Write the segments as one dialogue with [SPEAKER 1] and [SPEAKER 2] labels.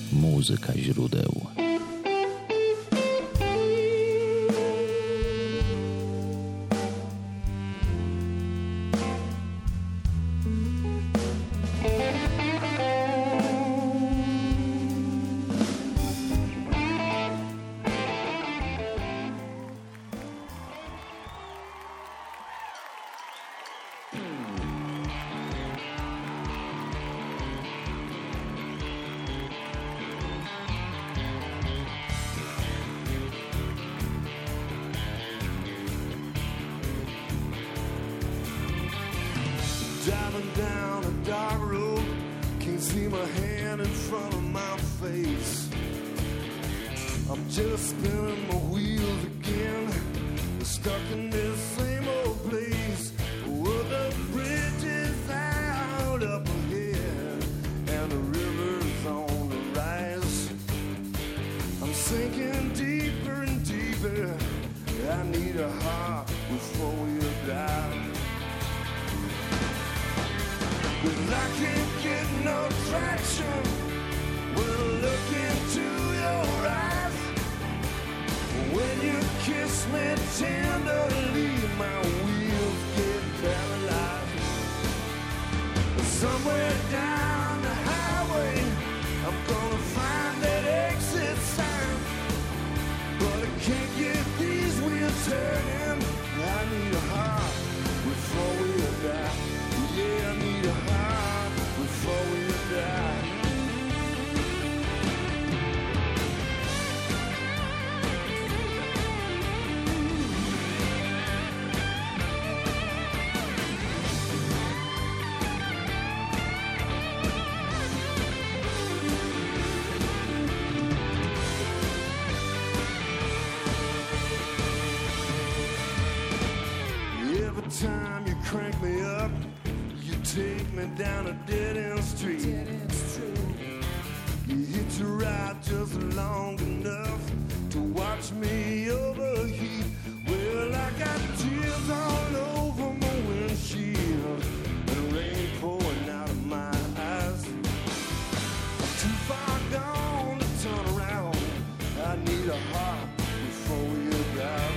[SPEAKER 1] Muzyka źródeł.
[SPEAKER 2] Driving down a dark road, can't see my hand in front of my face. I'm just spinning my wheels again, stuck in this same old place. Well, the bridge is out up ahead, and the river's on the rise. I'm sinking deeper and deeper. I need a heart with four-wheel drive. 'Cause I can't get no traction when I look into your eyes. When you kiss me tenderly, my wheels get paralyzed. Somewhere down the highway, I'm gonna find that exit sign. But I can't get these wheels turning. I need a heart with four-wheel drive. Yeah, I need a heart before we die. Every time you crank me up, take me down a dead-end street. You hit your right just long enough to watch me overheat. Well, I got tears all over my windshield and rain pouring out of my eyes. I'm too far gone to turn around. I need a heart before you drive.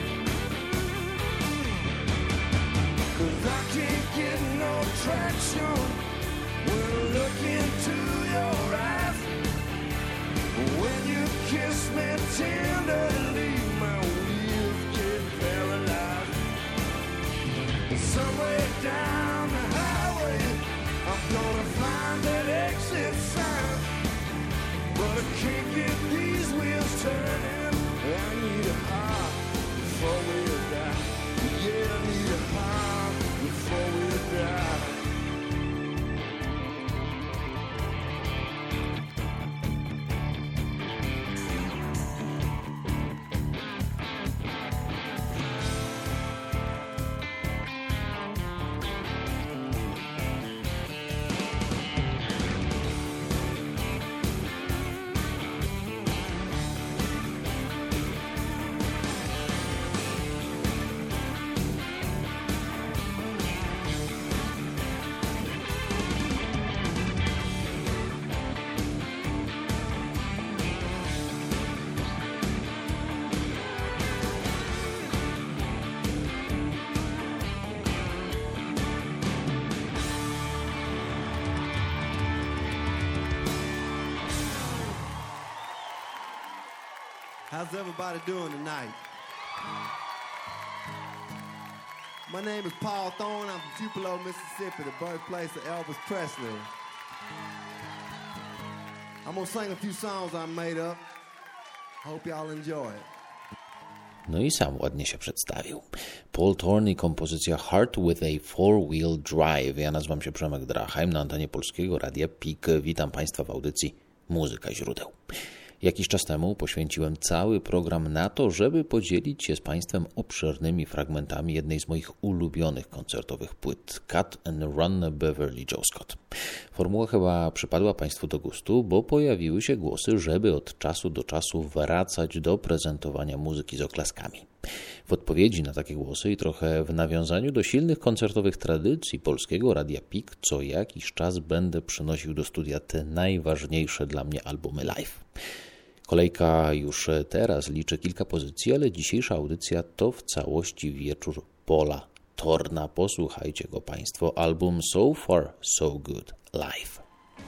[SPEAKER 2] 'Cause I can't get no traction when I look into your eyes. When you kiss me tenderly, my wheels get paralyzed. Somewhere down the highway, I'm gonna find that exit sign. But I can't get these wheels turning. I need a heart before we die. Yeah, I need a heart before we die. How's everybody doing tonight? My name is Paul Thorne. I'm from Tupelo, Mississippi, the birthplace of Elvis Presley. I'm gonna sing a few songs I made up. Hope y'all enjoy it.
[SPEAKER 1] No i sam ładnie się przedstawił. Paul Thorne i kompozycja Heart with a Four-Wheel Drive. Ja nazywam się Przemek Drachheim, na antenie Polskiego Radia PIK. Witam Państwa w audycji Muzyka źródeł. Jakiś czas temu poświęciłem cały program na to, żeby podzielić się z Państwem obszernymi fragmentami jednej z moich ulubionych koncertowych płyt Cut and Run Beverly Joe Scott. Formuła chyba przypadła Państwu do gustu, bo pojawiły się głosy, żeby od czasu do czasu wracać do prezentowania muzyki z oklaskami. W odpowiedzi na takie głosy i trochę w nawiązaniu do silnych koncertowych tradycji Polskiego Radia PIK co jakiś czas będę przynosił do studia te najważniejsze dla mnie albumy live. Kolejka już teraz liczy kilka pozycji, ale dzisiejsza audycja to w całości wieczór Paula Thorna. Posłuchajcie go Państwo. Album So Far So Good live.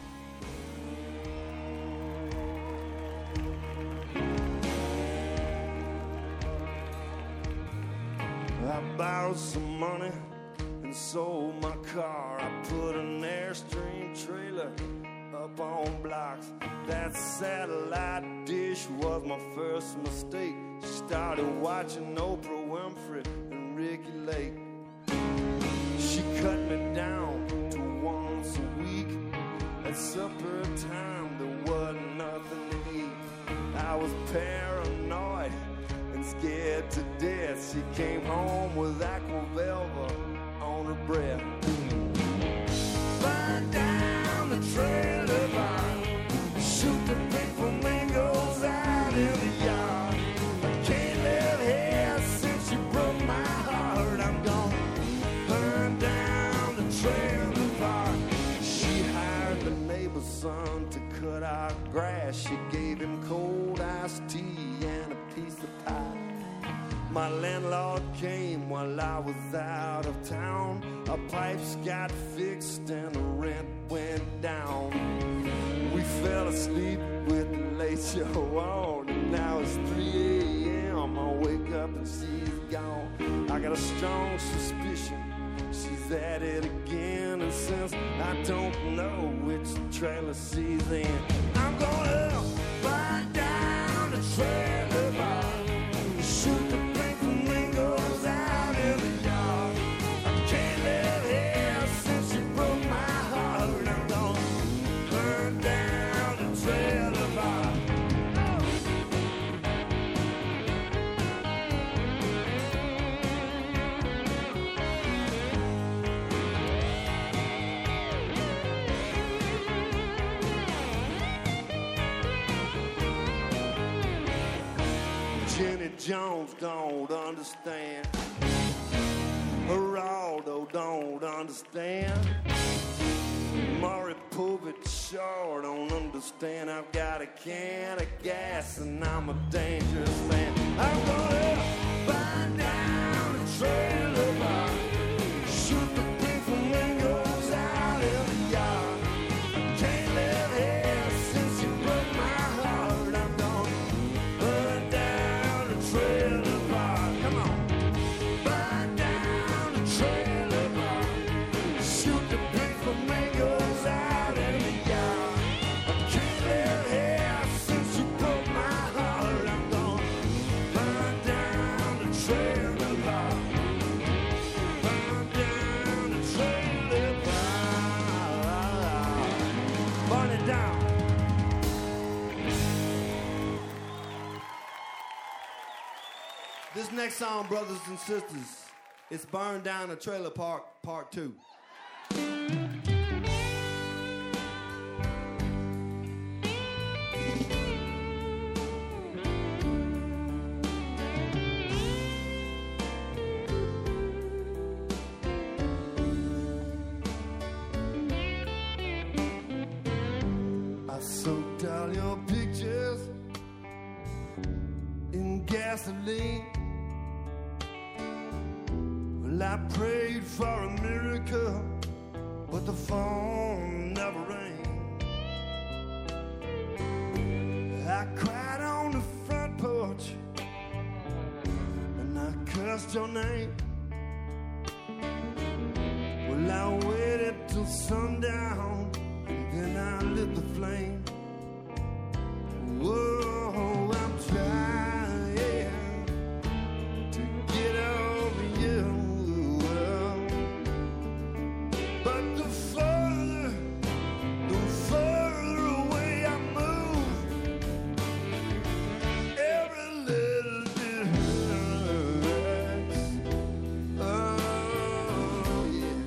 [SPEAKER 2] I borrowed some money and sold my car. I put an Airstream trailer up on blocks. That satellite dish was my first mistake. Started watching Oprah Winfrey and Ricky Lake. She cut me down to once a week. At supper time there wasn't nothing to eat. I was paranoid and scared to death. She came home with Aquavelva on her breath. Burn down the trailer park, shoot the pink flamingos out in the yard. I can't live here since you broke my heart. I'm gonna burn down the trailer park. She hired the neighbor's son to cut our grass. She gave him cold iced tea and a piece of pie. My landlord came while I was out of town. Our pipes got fixed and the rent went down. We fell asleep with the late show on, and now it's 3 a.m. I wake up and she's gone. I got a strong suspicion she's at it again, and since I don't know which trailer she's in, I'm gonna burn down the trailer park, shoot the pink flamingos out in the yard. I can't live here since you broke my heart. I'm gonna burn down the trailer park. Jenny Jones don't understand. Geraldo don't understand. Maury Povich sure don't understand. I've got a can of gas and I'm a dangerous man. I'm gonna burn down the trailer park, shoot the pink flamingos out in the yard. I can't live here since you broke my heart. I'm gonna burn down the trailer park. Come on. Burn down the trailer park, shoot the pink flamingos out in the yard. I can't live here since you broke my heart. I'm gonna burn down the trailer park. Burn down the trailer park. Burn it down. This next song, brothers and sisters, it's Burn Down the Trailer Park Part 2. I soaked all your pictures in gasoline. Well, I prayed for a miracle, but the phone never rang. I cried on the front porch and I cursed your name. Well, I waited till sundown and then I lit the flame. Whoa, I'm trying to get over you. But the further away I move, every little bit hurts. Oh, yeah.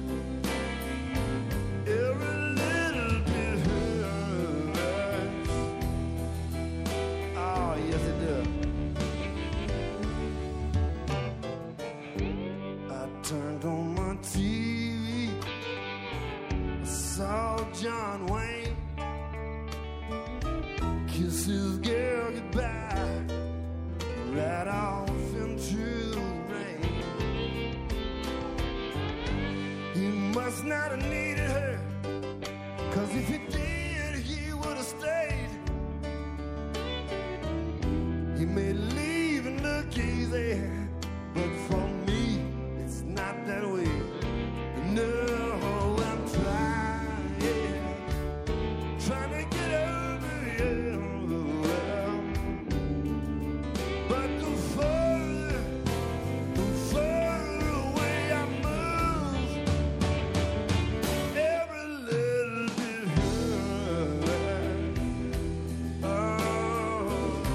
[SPEAKER 2] Every little bit hurts. old John Wayne kiss his girl goodbye right off into the rain. He must not have needed her, 'cause if he did, he would have stayed. He may leave and look easy, but for me, it's not that way. No, I'm trying to get over you. But the further away I move, every little bit hurts. Oh,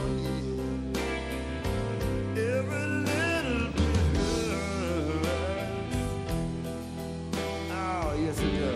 [SPEAKER 2] yeah. Every little bit hurts. Oh, yes it does.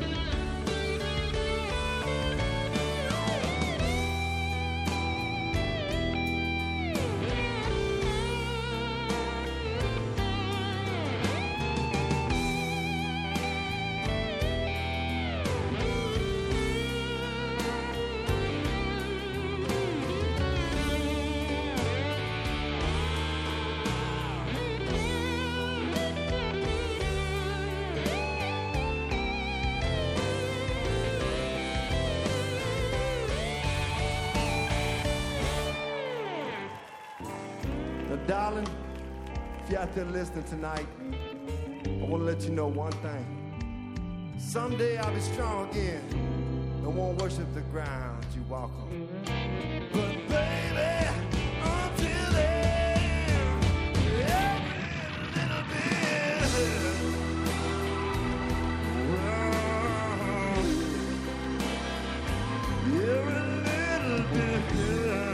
[SPEAKER 2] Darling, if you're out there listening tonight, I want to let you know one thing. Someday I'll be strong again and won't worship the ground you walk on. But baby, until then, every little bit hurts. Every little bit hurts.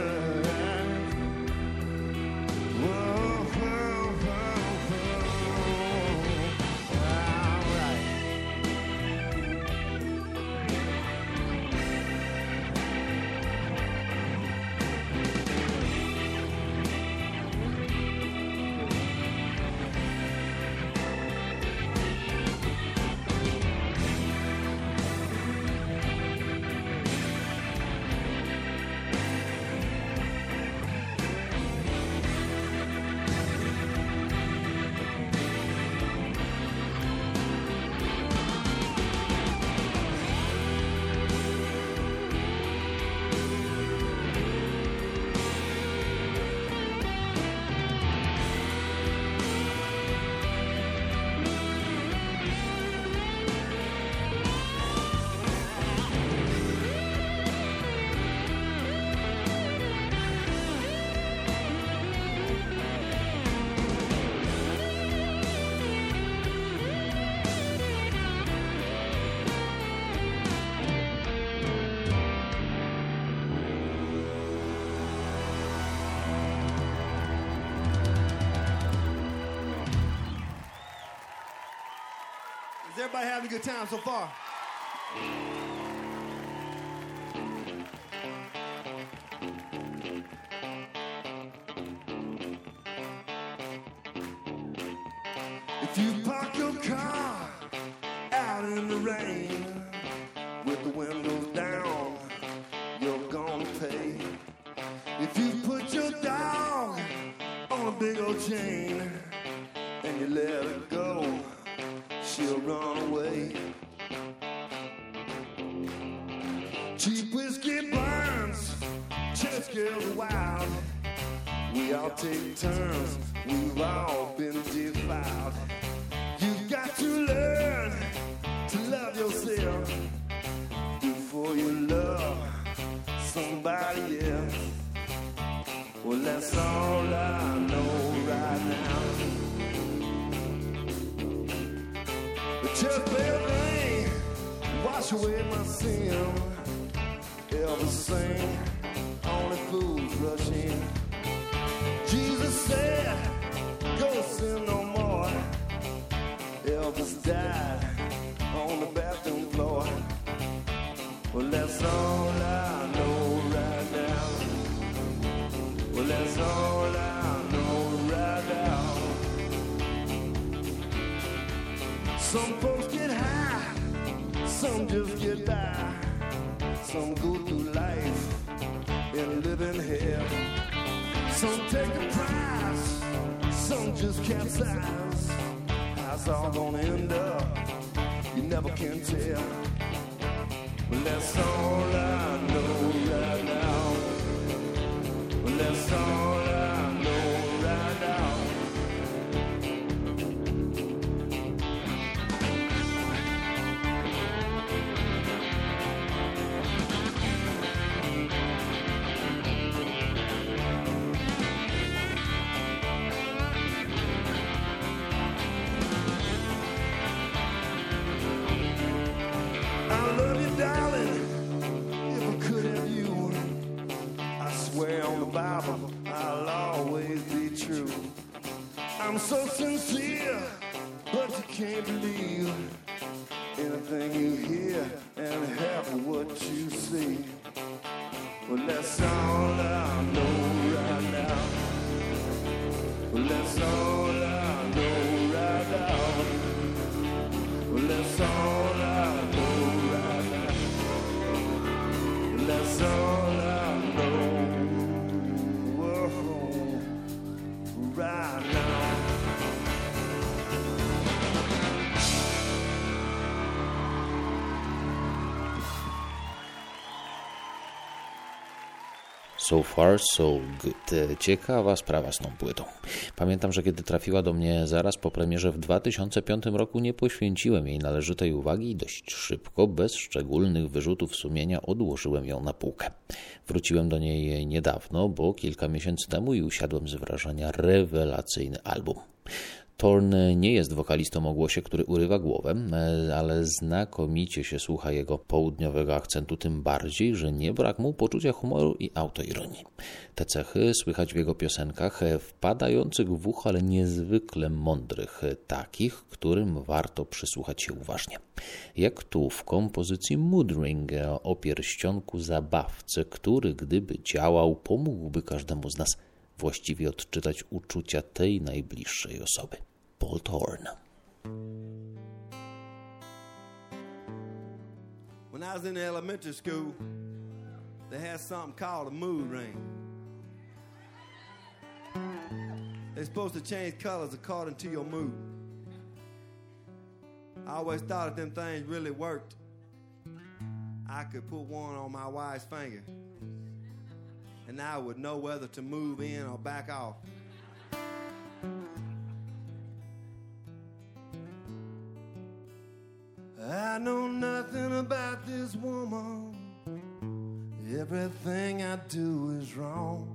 [SPEAKER 2] Is everybody having a good time so far? If you park your car out in the rain with the windows down, you're gonna pay. If you put your dog on a big old chain and you let her go, she'll run away. Cheap whiskey burns, chest girls are wild. We all take turns, we've all been defiled. You've got to learn to love yourself before you love somebody else. Well, that's all I know right now. Just bear rain, wash away my sin. Ever sing, only fools rush in. Jesus said, go sin no more. Elvis died on the bathroom floor. Well, that's all I know right now. Well, that's all I know right now. Some folks get high, Some just get by, some go through life in living hell. Some take a prize, some just capsize. How it's all gonna end up, you never can tell. Well, that's all I know right now. Well, that's all I know right now. Bible, I'll always be true. I'm so sincere, but you can't believe anything you hear and half of what you see. Well, that's all I know right now. Well, that's all I know right now. Well, that's all I know right now. Well, that's all I know. Right now.
[SPEAKER 1] So far, so good. Ciekawa sprawa z tą płytą. Pamiętam, że kiedy trafiła do mnie zaraz po premierze w 2005 roku, nie poświęciłem jej należytej uwagi i dość szybko, bez szczególnych wyrzutów sumienia, odłożyłem ją na półkę. Wróciłem do niej niedawno, bo kilka miesięcy temu i usiadłem z wrażenia rewelacyjny album. Thorn nie jest wokalistą o głosie, który urywa głowę, ale znakomicie się słucha jego południowego akcentu, tym bardziej, że nie brak mu poczucia humoru i autoironii. Te cechy słychać w jego piosenkach, wpadających w ucho, ale niezwykle mądrych, takich, którym warto przysłuchać się uważnie. Jak tu w kompozycji Mood Ring o pierścionku zabawcy, który gdyby działał, pomógłby każdemu z nas właściwie odczytać uczucia tej najbliższej osoby. Paul Thorn.
[SPEAKER 2] When I was in elementary school, they had something called a mood ring. They're supposed to change colors according to your mood. I always thought if them things really worked, I could put one on my wife's finger and I would know whether to move in or back off. I know nothing about this woman. Everything I do is wrong.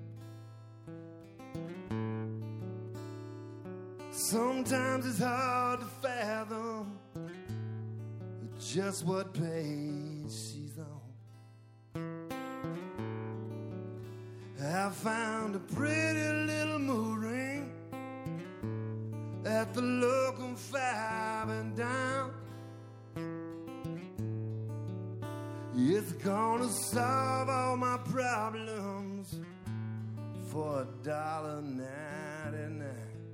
[SPEAKER 2] Sometimes it's hard to fathom just what page she's on. I found a pretty little mood ring at the local 5 and down. It's gonna solve all my problems for $1.99.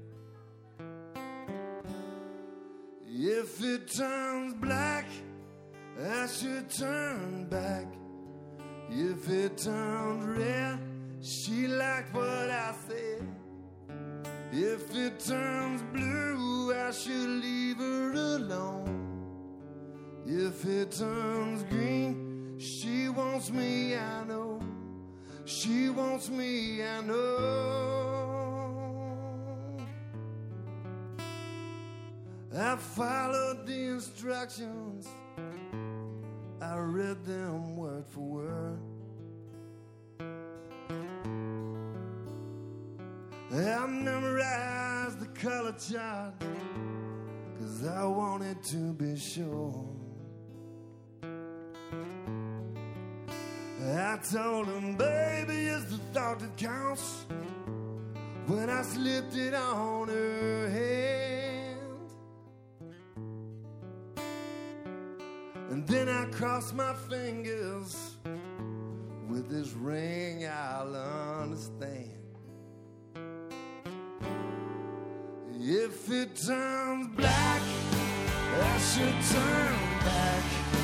[SPEAKER 2] If it turns black, I should turn back. If it turns red, she liked what I said. If it turns blue, I should leave her alone. If it turns green, she wants me, I know. She wants me, I know. I followed the instructions, I read them word for word. I memorized the color chart, 'cause I wanted to be sure. I told him, baby, it's the thought that counts. When I slipped it on her hand, and then I crossed my fingers. With this ring I'll understand. If it turns black, I should turn back.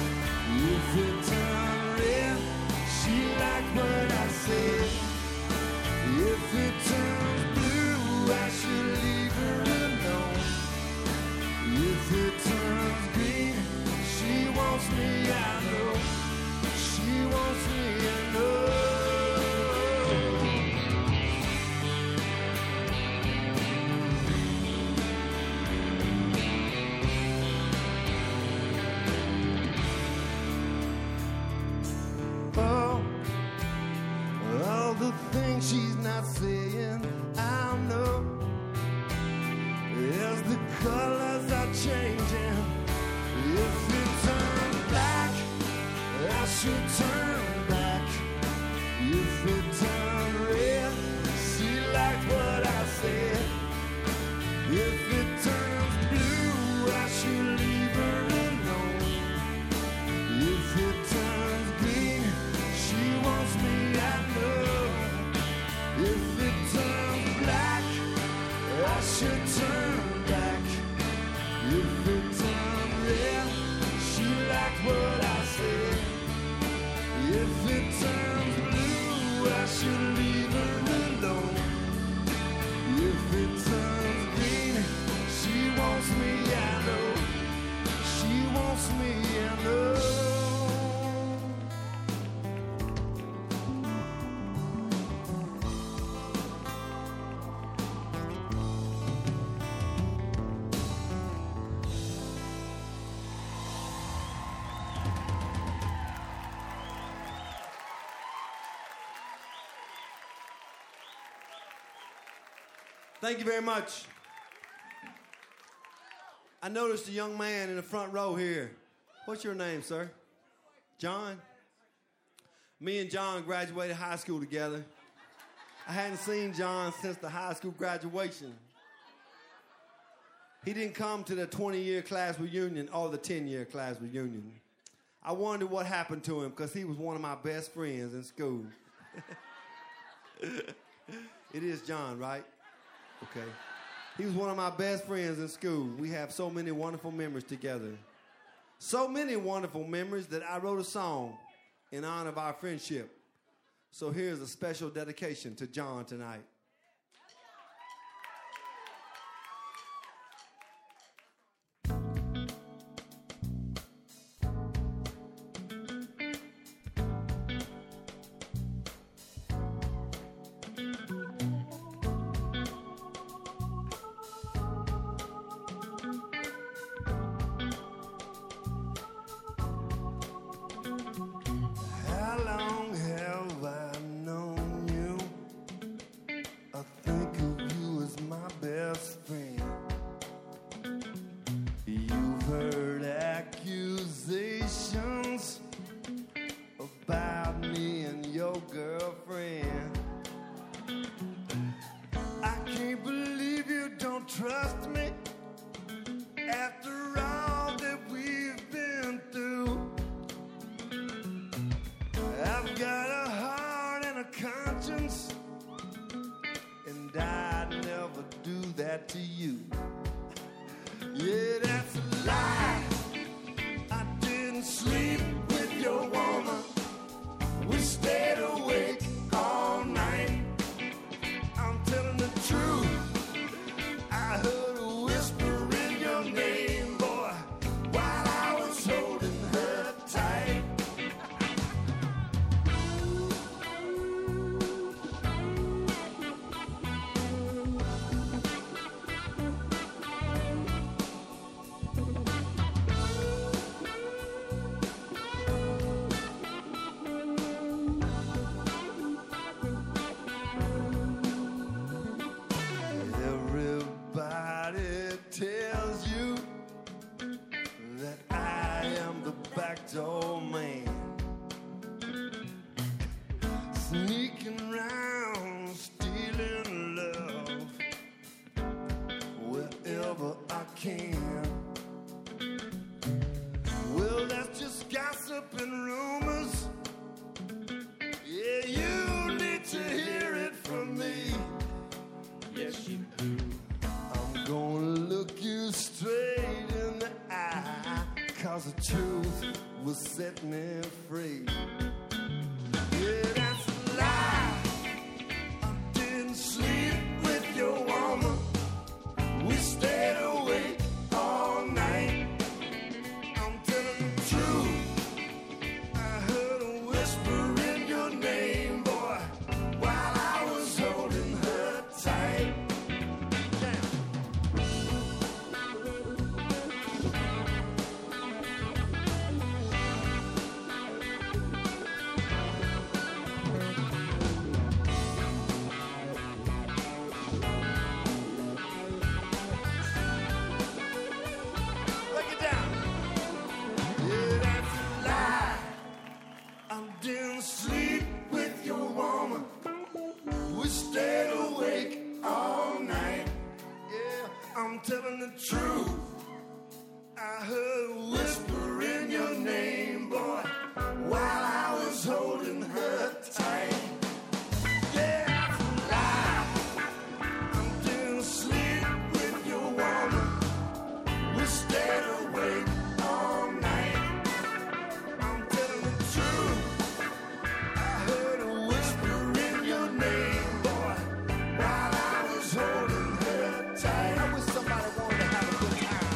[SPEAKER 2] If it turned red, she liked what I said. If it turns blue, I should leave her alone. If it turns green, she wants me, I know. She wants me, I know. All the things she's not saying, I know. As the colors are changing, if it turns black, I should turn back. If it turns red, she liked what I said. If it turns blue, I should leave her alone. If it turns green, she wants me, I know. If it turns black, I should turn back. If it turns red, she liked what I said. If it turns blue, I should leave her alone. If it turns green, she wants me, I know. She wants me, I know. Thank you very much. I noticed a young man in the front row here. What's your name, sir? John? Me and John graduated high school together. I hadn't seen John since the high school graduation. He didn't come to the 20-year class reunion or the 10-year class reunion. I wondered what happened to him because he was one of my best friends in school. It is John, right? Okay. He was one of my best friends in school. We have so many wonderful memories together. So many wonderful memories that I wrote a song in honor of our friendship. So here's a special dedication to John tonight. How long have I known you? I think of you as my best friend. You've heard accusations about me and your girlfriend. I can't believe you don't trust me after all that we've been through. I've got a heart and a conscience, and I'd never do that to you. Yeah, that's a lie. I didn't sleep with your woman. We stayed awake all night. I'm telling the truth. I heard a whisper in your name, boy, while I was holding her tight. Everybody tells you that I am the backdoor man, sneaking around, stealing love wherever I can. Well, that's just gossip and rumors. Yeah, you need to hear it from me. Yes, you do. I'm gonna look you straight in the eye, 'cause the truth will set me free. Yeah, that's a lie. I didn't sleep with your woman. We stayed awake all night. I'm telling the truth. I heard a whisper in your name, boy, while I was holding her tight. Break it down. Yeah, that's a lie. I didn't sleep with your woman. We stayed awake all night. Yeah, I'm telling the truth. I heard a whisper in your name, boy, while I was holding her tight. Yeah, that's a lie. I didn't sleep with your woman. We stayed awake all night. I'm telling the truth. I heard a whisper in your name, boy, while I was holding her tight. I wish somebody wanted to have a good time.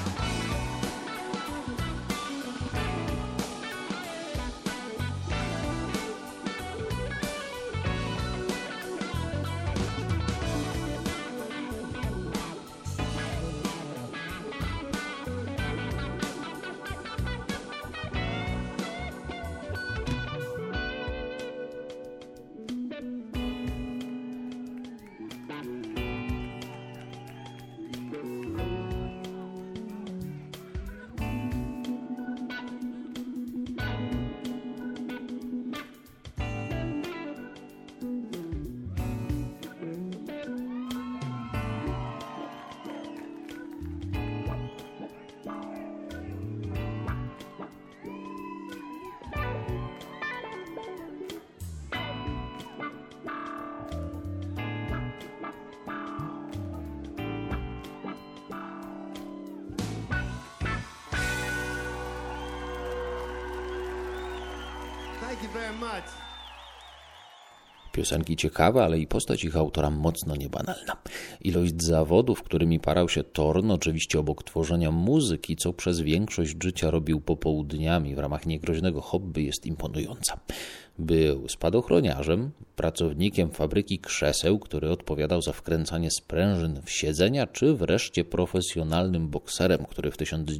[SPEAKER 2] Thank you very much.
[SPEAKER 1] Piosenki ciekawe, ale i postać ich autora mocno niebanalna. Ilość zawodów, którymi parał się Thorn, oczywiście obok tworzenia muzyki, co przez większość życia robił popołudniami w ramach niegroźnego hobby, jest imponująca. Był spadochroniarzem, pracownikiem fabryki krzeseł, który odpowiadał za wkręcanie sprężyn w siedzenia, czy wreszcie profesjonalnym bokserem, który w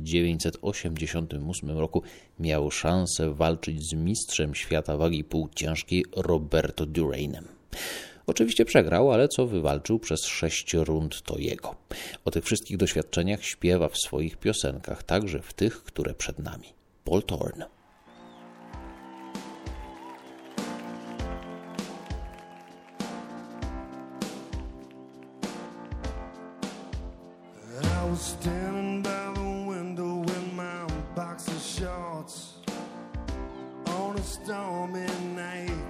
[SPEAKER 1] 1988 roku miał szansę walczyć z mistrzem świata wagi półciężkiej Roberto Durainem. Oczywiście przegrał, ale co wywalczył przez 6 rund, to jego. O tych wszystkich doświadczeniach śpiewa w swoich piosenkach, także w tych, które przed nami. Paul Thorn.
[SPEAKER 2] I was standing by the window in my boxer shorts on a stormy night,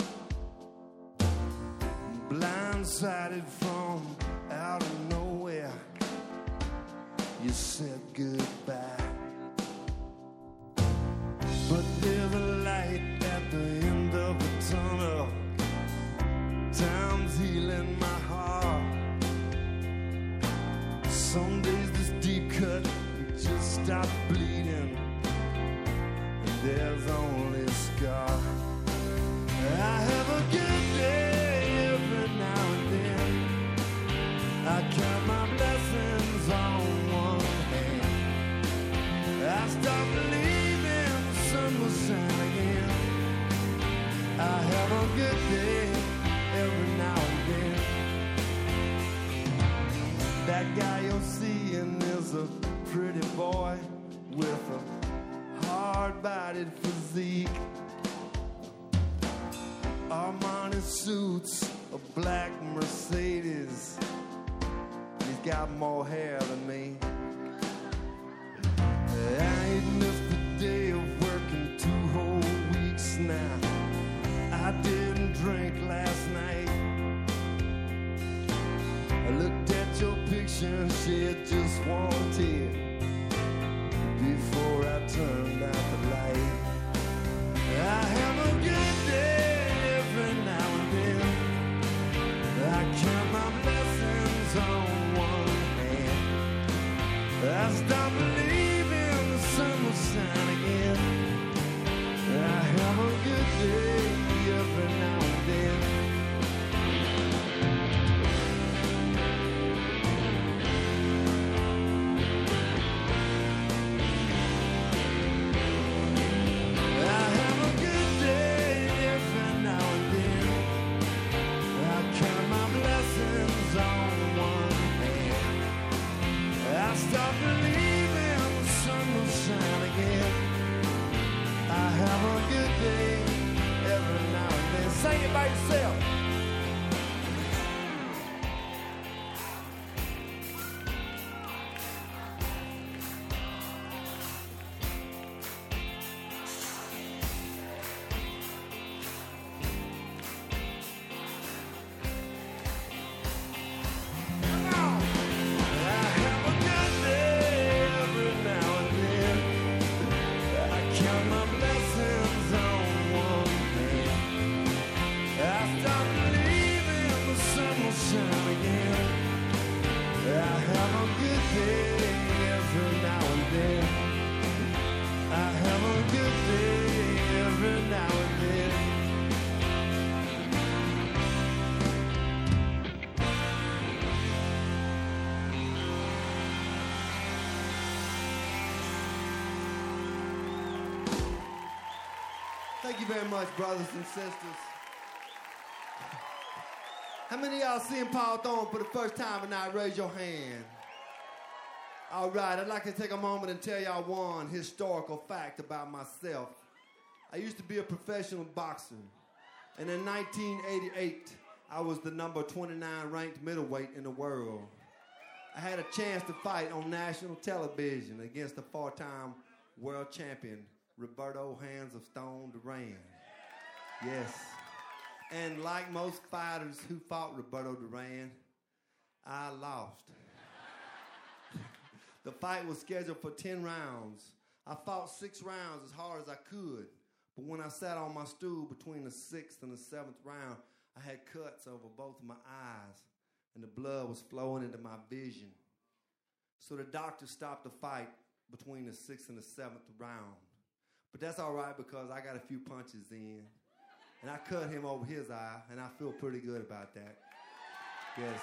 [SPEAKER 2] blindsided from out of nowhere. You said goodbye, but there's a light at the end of the tunnel. Time's healing my heart. Some days this deep cut just stop bleeding, and there's only a scar. I have a good day every now and then. I count my blessings on one hand. I stop believing the sun will shine again. I have a good day every now and then. That guy you're seeing is a pretty boy with a hard-bodied physique. Armani suits, a black Mercedes. He's got more hair than me. I ain't missed a day of work in 2 whole weeks now. I didn't drink last night. I looked at your picture and shed just one tear before I turned out the light. by yourself. Thank you very much, brothers and sisters. How many of y'all seen Paul Thorne for the first time tonight? Raise your hand. All right, I'd like to take a moment and tell y'all one historical fact about myself. I used to be a professional boxer, and in 1988, I was the number 29 ranked middleweight in the world. I had a chance to fight on national television against the four-time world champion, Roberto Hands of Stone Duran. Yes. And like most fighters who fought Roberto Duran, I lost. The fight was scheduled for 10 rounds. I fought 6 rounds as hard as I could, but when I sat on my stool between the 6th and the 7th round, I had cuts over both of my eyes, and the blood was flowing into my vision. So the doctor stopped the fight between the 6th and the 7th round. But that's all right because I got a few punches in. And I cut him over his eye, and I feel pretty good about that. Yes.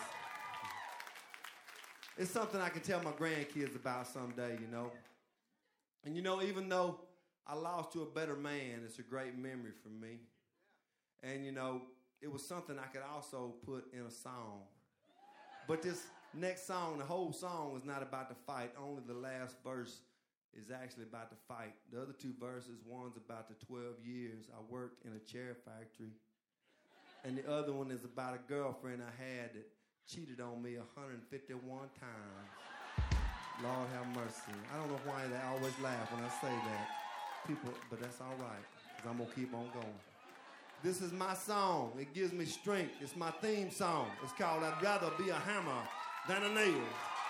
[SPEAKER 2] It's something I can tell my grandkids about someday, you know. And you know, even though I lost to a better man, it's a great memory for me. And you know, it was something I could also put in a song. But this next song, the whole song is not about the fight. Only the last verse is actually about the fight. The other 2 verses, one's about the 12 years I worked in a chair factory. And the other one is about a girlfriend I had that cheated on me 151 times. Lord have mercy. I don't know why they always laugh when I say that. People, but that's all right, because I'm going to keep on going. This is my song. It gives me strength. It's my theme song. It's called I'd Rather Be a Hammer Than a Nail.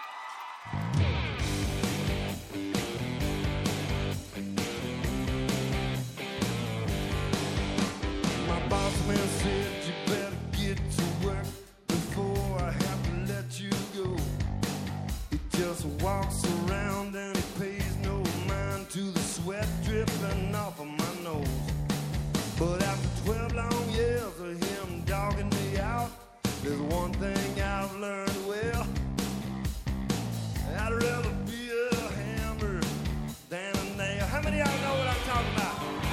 [SPEAKER 2] Boss man said you better get to work before I have to let you go. He just walks around and he pays no mind to the sweat dripping off of my nose. But after 12 long years of him dogging me out, there's one thing I've learned well. I'd rather be a hammer than a nail. How many of y'all know what I'm talking about?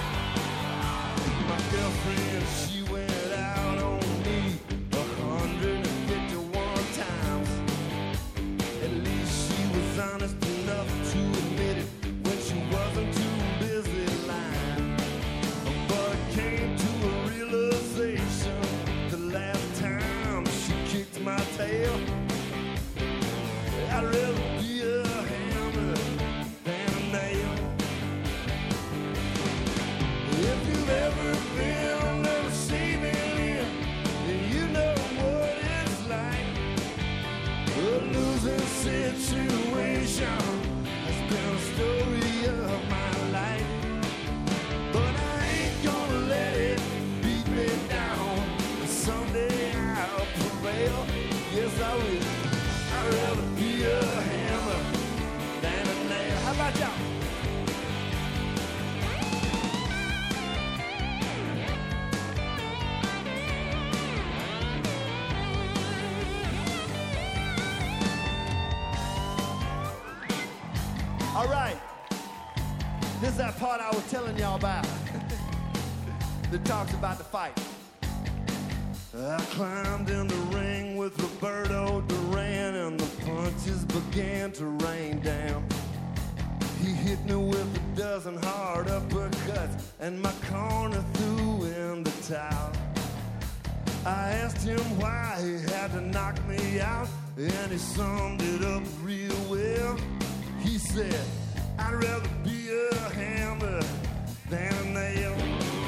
[SPEAKER 2] My girlfriend, she went out on me 151 times. At least she was honest enough to admit it when she wasn't too busy lying. But it came to a realization the last time she kicked my tail. I'd rather be a hammer than a nail. If you've ever been on the receiving end, then you know what it's like. A losing situation has been a story of my life. But I ain't gonna let it beat me down. Someday I'll prevail. Yes, I will. I'd rather be a hammer than a nail. How about y'all? All right, this is that part I was telling y'all about that talks about the fight. I climbed in the ring with Roberto Duran and the punches began to rain down. He hit me with a dozen hard uppercuts and my corner threw in the towel. I asked him why he had to knock me out, and he summed it up real well. He said, I'd rather be a hammer than a nail.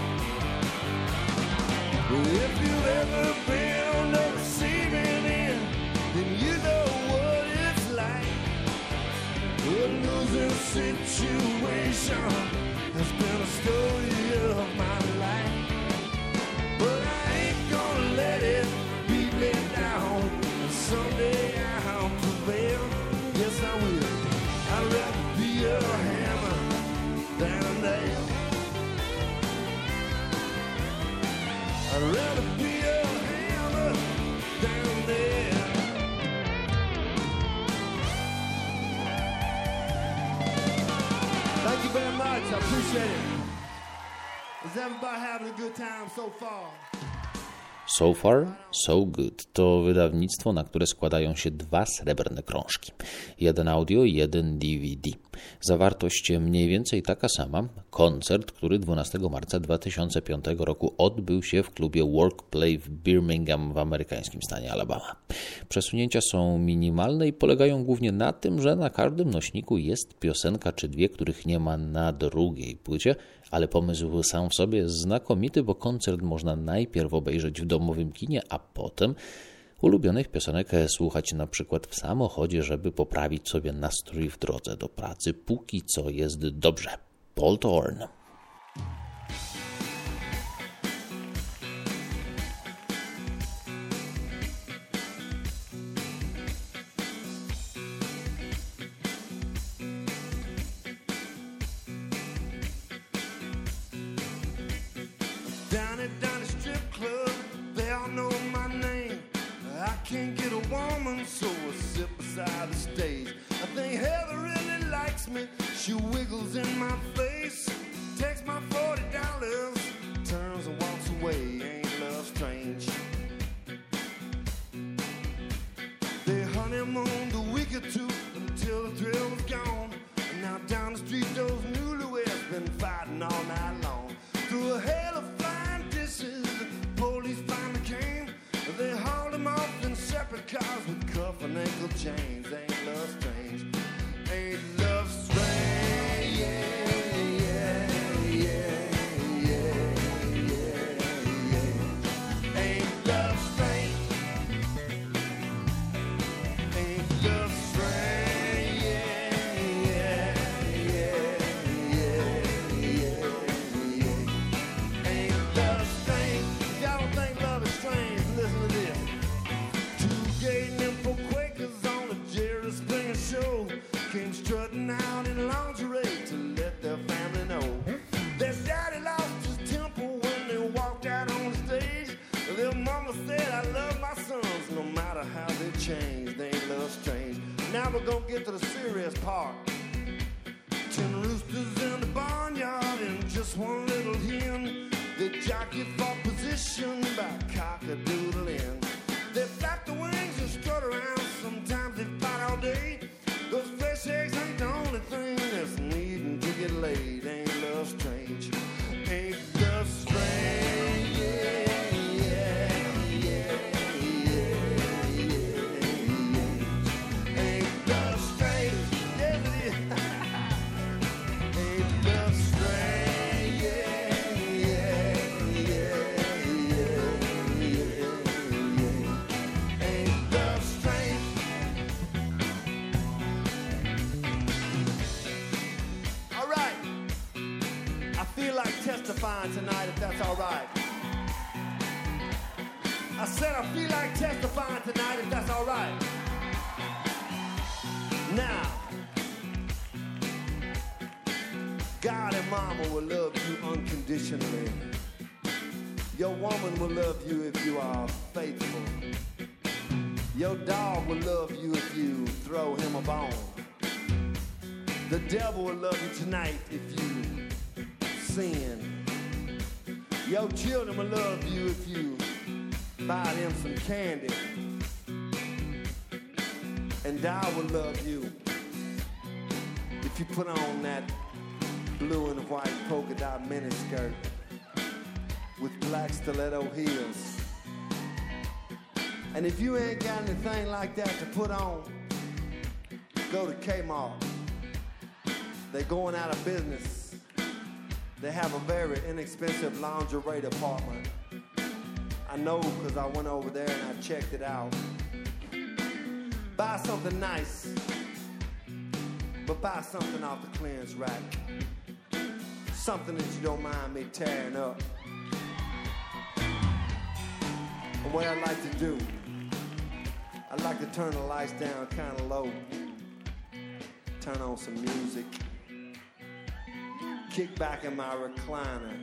[SPEAKER 2] If you've ever been on the receiving end, then you know what it's like. A losing situation has been a story of my life. But I ain't gonna let it beat me down. Someday I'll prevail. Yes, I will. I'd rather be a hammer than a nail. I'd rather be a hammer than a nail. Thank you very much. I appreciate it. Is everybody having a good time so far?
[SPEAKER 1] So Far, So Good to wydawnictwo, na które składają się 2 srebrne krążki. Jeden audio i jeden DVD. Zawartość mniej więcej taka sama. Koncert, który 12 marca 2005 roku odbył się w klubie Workplay w Birmingham w amerykańskim stanie Alabama. Przesunięcia są minimalne i polegają głównie na tym, że na każdym nośniku jest piosenka czy 2, których nie ma na drugiej płycie, ale pomysł sam w sobie jest znakomity, bo koncert można najpierw obejrzeć w domowym kinie, a potem ulubionych piosenek słuchać na przykład w samochodzie, żeby poprawić sobie nastrój w drodze do pracy. Póki co jest dobrze. Paul Thorn.
[SPEAKER 2] Down at the strip club, they all know my name. I can't get a woman, so I sit beside the stage. I think Heather really likes me. She wiggles in my face, takes my $40, turns and walks away. Ain't love strange? They honeymooned a week or two until the thrill was gone. And now down the street, those newlyweds been fighting all night long. Through a hail of flying dishes, the police finally came. They hauled him off in separate cars with cuff and ankle chains. Ain't love strange? Ain't love strange? Yeah, yeah, yeah, yeah, yeah, yeah. Ain't love strange? Ain't love strange? Yeah, yeah, yeah, yeah, yeah. Ain't love strange? Y'all don't think love is strange? Listen to this. 2 gay nympho Quakers on a Jerry Springer show came strutting out in lingerie to let their family know. Their daddy lost his temper when they walked out on stage. Their mama said, I love my sons no matter how they change. They ain't love strange. Now we're gonna get to the serious part. 10 roosters in the barnyard and just one little hen. They jockey for position by cock-a-doodle-in. They flap the wings and strut around. Sometimes they fight all day. Those fresh eggs ain't the only thing that's needing to get laid. Ain't love strange? Ain't love strange? Yeah, yeah, yeah, yeah, yeah. Ain't love strange? Yes, it is. Ain't love strange? Yeah, yeah, yeah, yeah, yeah. Ain't love strange? All right. I feel like testifying tonight, if that's all right. I said I feel like testifying tonight, if that's all right. Now, God and Mama will love you unconditionally. Your woman will love you if you are faithful. Your dog will love you if you throw him a bone. The devil will love you tonight if you sin. Your children will love you if you buy them some candy. And I will love you if you put on that blue and white polka dot miniskirt with black stiletto heels And if you ain't got anything like that to put on, go to Kmart. They're going out of business. They have a very inexpensive lingerie department. I know because I went over there and I checked it out. Buy something nice, but buy something off the clearance rack. Something that you don't mind me tearing up. And what I like to do, I like to turn the lights down kind of low, turn on some music, kick back in my recliner,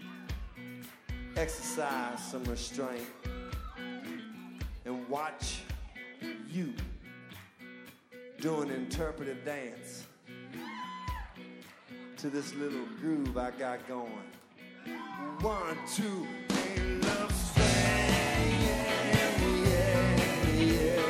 [SPEAKER 2] exercise some restraint, and watch you do an interpretive dance to this little groove I got going. 1, 2, ain't love strange, yeah, yeah, yeah.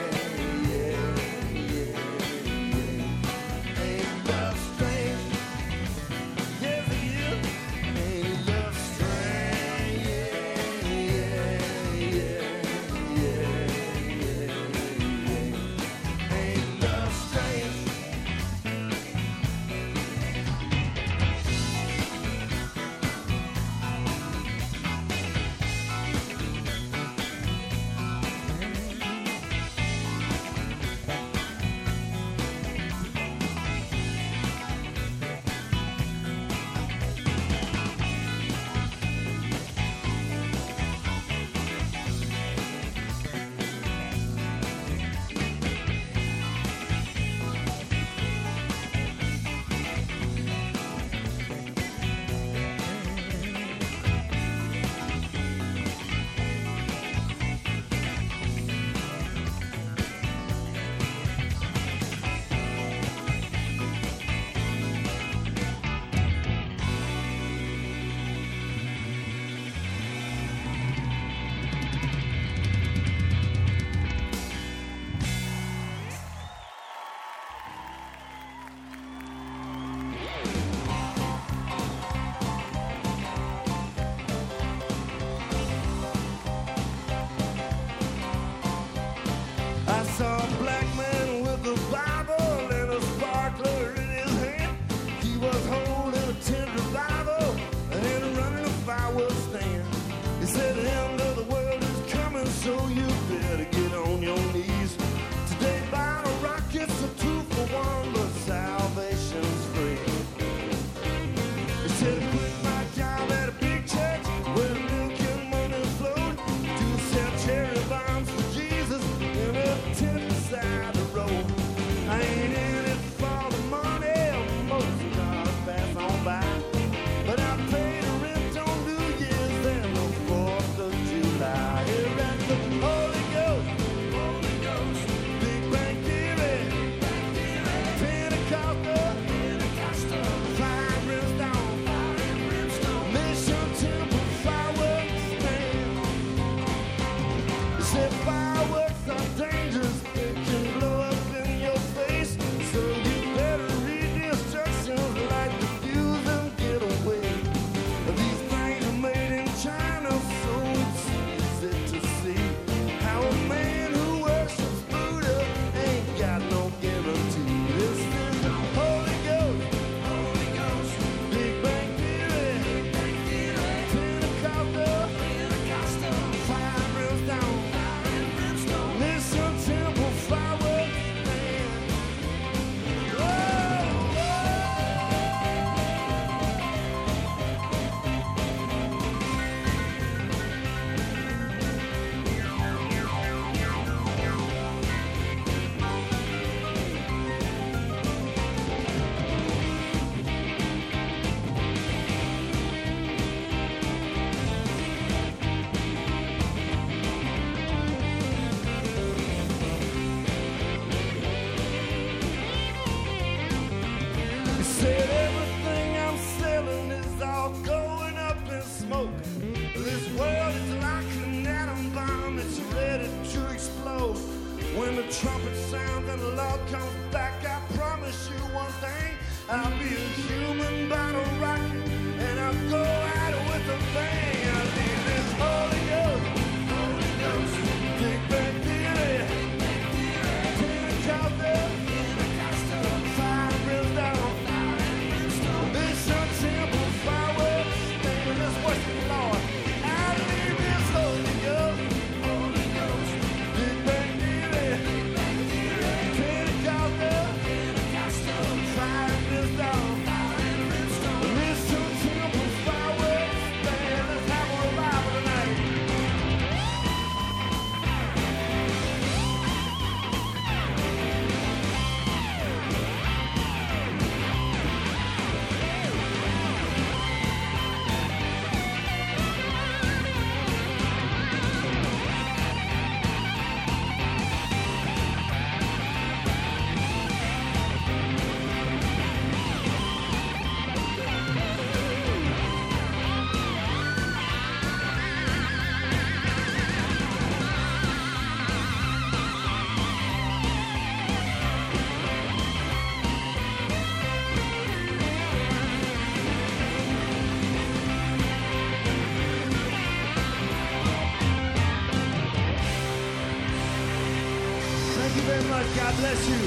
[SPEAKER 2] very much. God bless you.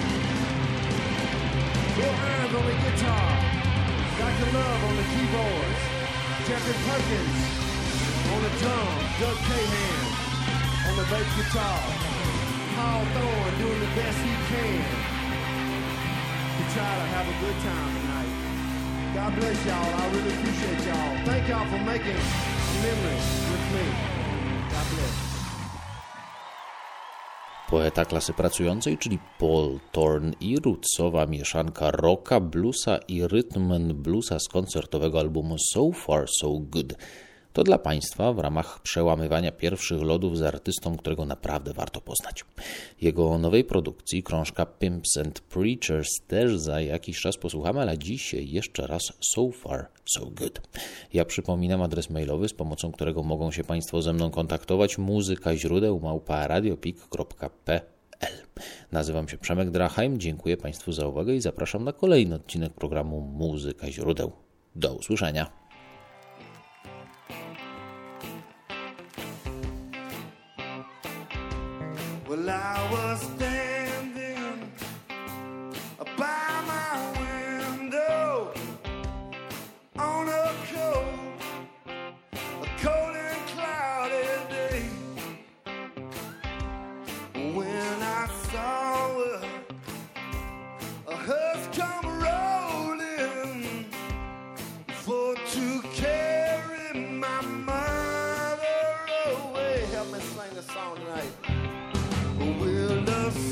[SPEAKER 2] Bill Irons on the guitar. Dr. Love on the keyboards. Jeffrey Perkins on the drums. Doug Cahan on the bass guitar. Paul Thorne doing the best he can to try to have a good time tonight. God bless y'all. I really appreciate y'all. Thank y'all for making memories with me. God bless.
[SPEAKER 1] Poeta klasy pracującej, czyli Paul Thorne i rootsowa mieszanka rocka, bluesa i rhythm and bluesa z koncertowego albumu So Far So Good. To dla Państwa w ramach przełamywania pierwszych lodów z artystą, którego naprawdę warto poznać. Jego nowej produkcji, krążka Pimps and Preachers, też za jakiś czas posłuchamy, ale dzisiaj jeszcze raz So Far So Good. Ja przypominam adres mailowy, z pomocą którego mogą się Państwo ze mną kontaktować: muzykaźródeł@radiopik.pl. Nazywam się Przemek Drachheim, dziękuję Państwu za uwagę i zapraszam na kolejny odcinek programu Muzyka Źródeł. Do usłyszenia.
[SPEAKER 2] Well, I was standing by my window on a cold and cloudy day when I saw a hearse come rolling for to carry my mother away. Help me sing a song tonight. Will the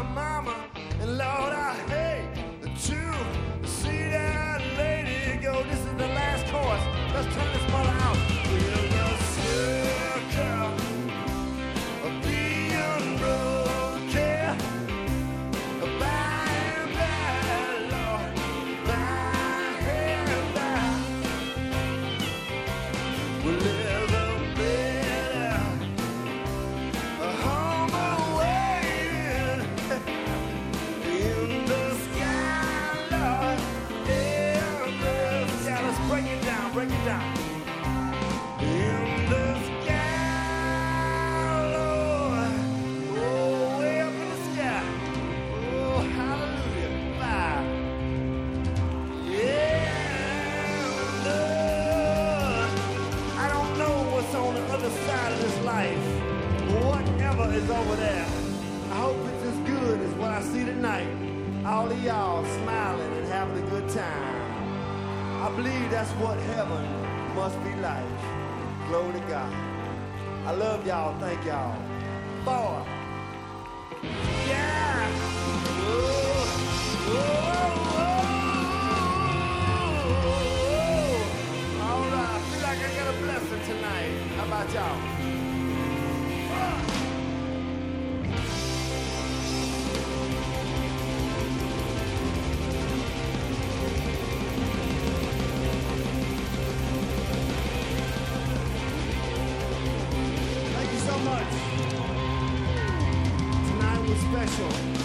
[SPEAKER 2] my mama, and Lord, I hate to see that lady go. This is the last chorus. Let's turn this mother out. Will the circle being broken by and by, Lord, by and by? Will live a better home awaiting in the sky, Lord, in the sky. Let's break it down, break it down. In the sky, Lord, oh, way up in the sky. Oh, hallelujah. Five. Yeah, Lord, I don't know what's on the other side of this life. Whatever is over there, I hope it's as good as what I see tonight. All of y'all smiling and having a good time. I believe that's what heaven must be like. Glory to God. I love y'all. Thank y'all. 4. Yeah. Whoa. Whoa. All right. I feel like I got a blessing tonight. How about y'all? Thank you so much. Tonight was special.